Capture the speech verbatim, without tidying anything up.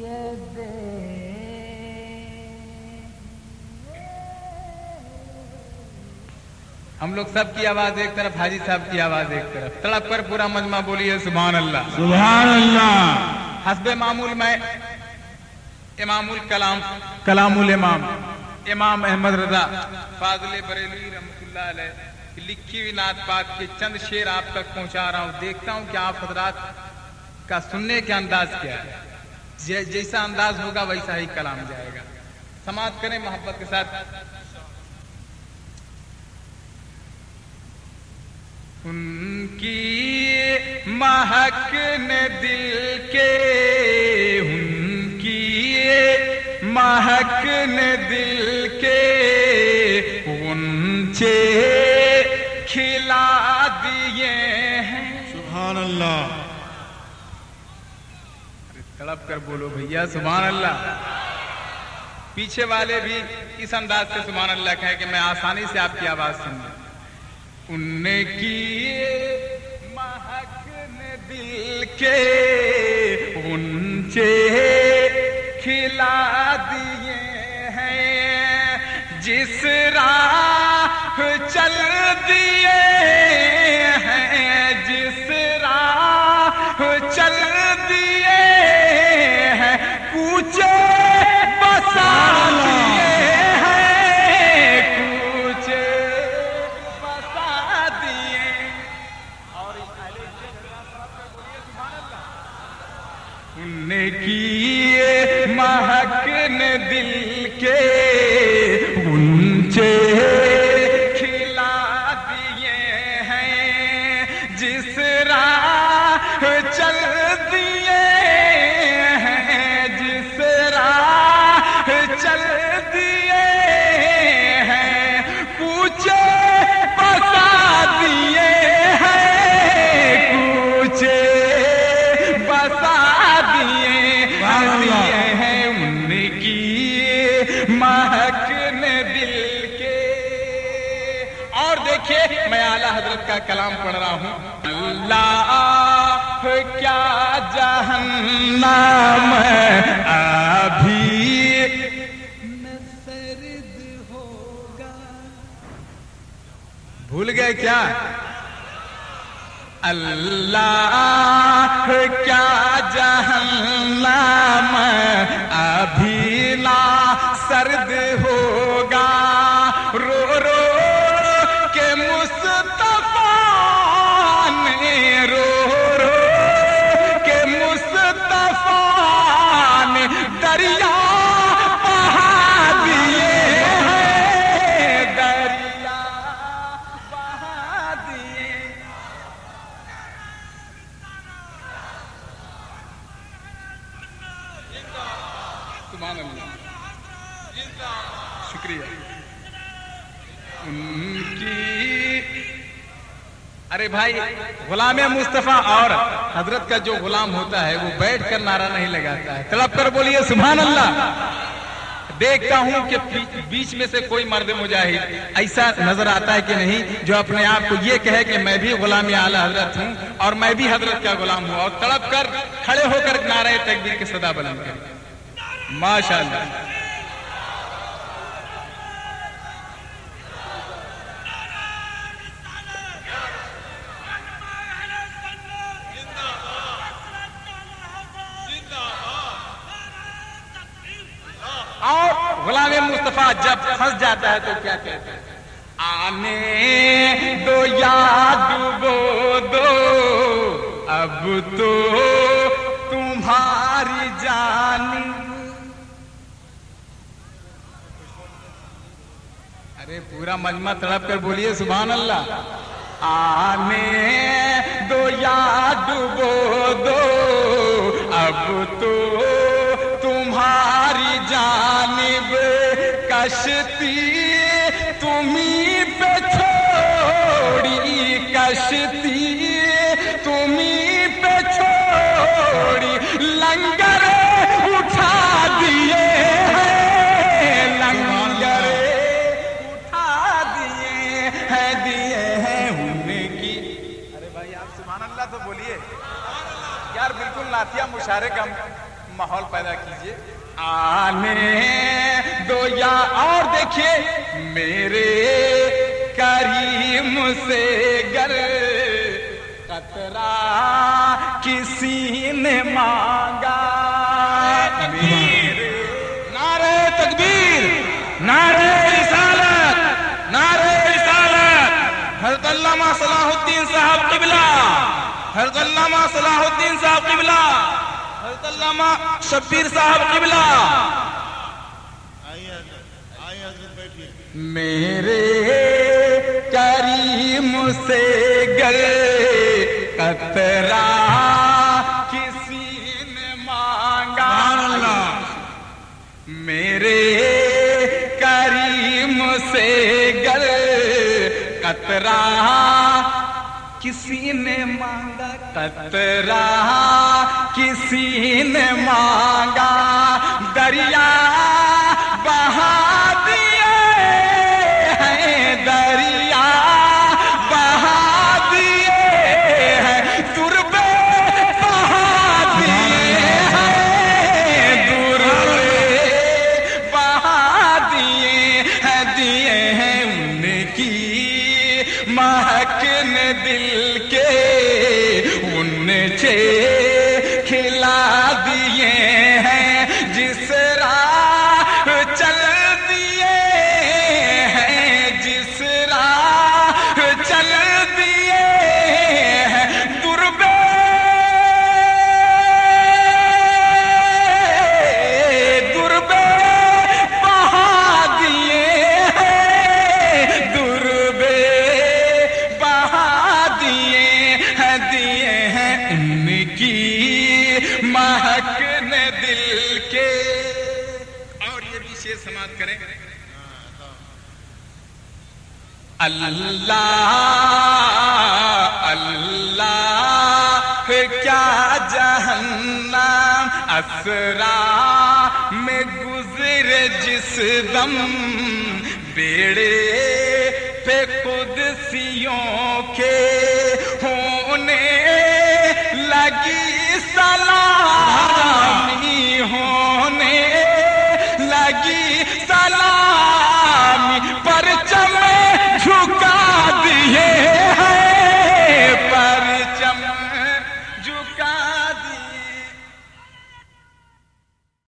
ہم لوگ سب کی آواز ایک طرف، حاجی صاحب کی آواز ایک طرف، تڑپ کر پورا مجمع بولیے سبحان اللہ سبحان اللہ. حسب معمول میں امام الکلام کلام الامام امام احمد رضا فاضل بریلوی رحمۃ اللہ علیہ لکھی ہوئی نعت پاک کے چند شعر آپ تک پہنچا رہا ہوں. دیکھتا ہوں کہ آپ حضرات کا سننے کا انداز کیا ہے. جیسا انداز ہوگا ویسا ہی کلام جائے گا. سماعت کریں محبت کے ساتھ. ان کی مہک نے دل کے، ان کی مہک نے دل کے غنچے کھلا دیے ہیں. سبحان اللہ. تڑپ کر بولو بھیا سبحان اللہ. پیچھے والے بھی اس انداز سے سبحان اللہ کہے کہ میں آسانی سے آپ کی آواز سن لوں. ان کی مہک نے دل کے غنچے کھلا دیے ہیں، جس راہ چل دیے ہیں، جس راہ چل دیے ہیں، کوچے بسا دیے ہیں، کوچے بسا دیے. اور ان کی مہک نے دل کے غنچے کھلا دیے ہیں، جس راہ چل دیے ہیں، جس راہ چل دیے ہیں، کوچے بسا دیے ہیں، کوچے بسا دیے ہیں. ان کی مہک نے دل کے. اور دیکھیے میں اعلیٰ حضرت کا کلام پڑھ رہا ہوں. اللہ کیا جہنم ابھی نہ سرد ہوگا. بھول گئے کیا؟ اللہ کیا جہنم ابھی نہ سرد ہوگا. رو رو کے مصطفیٰ نے، رو رو کے مصطفیٰ نے دریا بہا دیے ہیں، دریا بہا دیے. سبحان اللہ. شکریہ. ان کی ارے بھائی غلام مصطفیٰ اور حضرت کا جو غلام ہوتا ہے وہ بیٹھ کر نعرہ نہیں لگاتا ہے. تڑپ کر بولیے سبحان اللہ. دیکھتا ہوں کہ بیچ میں سے کوئی مرد مجاہد ایسا نظر آتا ہے کہ نہیں جو اپنے آپ کو یہ کہے کہ میں بھی غلام اعلیٰ حضرت ہوں اور میں بھی حضرت کا غلام ہوں، اور تڑپ کر کھڑے ہو کر نعرہ تکبیر کی صدا بلند کرے. ماشاء اللہ. اور غلام مصطفیٰ جب پھنس جاتا ہے تو کیا کہتے ہیں؟ آنے دو یاد ڈبو دو اب تو تمہاری جان. ارے پورا مجمع تڑپ کر بولیے سبحان اللہ. آنے دو یاد ڈبو دو اب تو تمہاری جانب کشتی تمہیں پہ چھوڑی، کشتی تمہیں پہ چھوڑی، لنگر اٹھا دیے ہیں، لنگر اٹھا دیے ہیں، دیے ہیں ان کی. ارے بھائی آپ سبحان اللہ تو بولیے یار. بالکل نعتیہ مشاعرے کا माहौल पैदा कीजिए। आने दो या और देखिए, मेरे करीम से गर कतरा किसी ने मांगा, मेरे नारे तकबीर, नारे रिसालत, नारे रिसालत। हज़रत अल्लामा सलाहुद्दीन साहब किबला, हज़रत अल्लामा सलाहुद्दीन साहब किबला, हज़रत अल्लामा शब्बीर साहब किबला। मेरे करीम से गर कतरा किसी ने मांगा, मेरे करीम से गर कतरा किसी ने मांगा, कतरा किसी ने मांगा, दरिया बहा दिए हैं, दरिया बहा दिए हैं, दुर्बे बहा दिए हैं, दुर्बे बहा दिए हैं, दिए हैं उनकी महक ने दिल के, उनसे खिला दिए हैं, जिस राह चल दिए हैं, जिस राह चल दिए हैं, दुर्बे दुर्बे बहा दिए हैं, दुर्बे बहा दिए हैं, दिए हैं उनकी महक ने दिल के। और ये भी शेर समाप्त करें। अल्लाह अल्लाह क्या जहन्नम असरा में गुजरे जिस दम, बेड़े पे कुदसियों के होने लगी सलामी, हो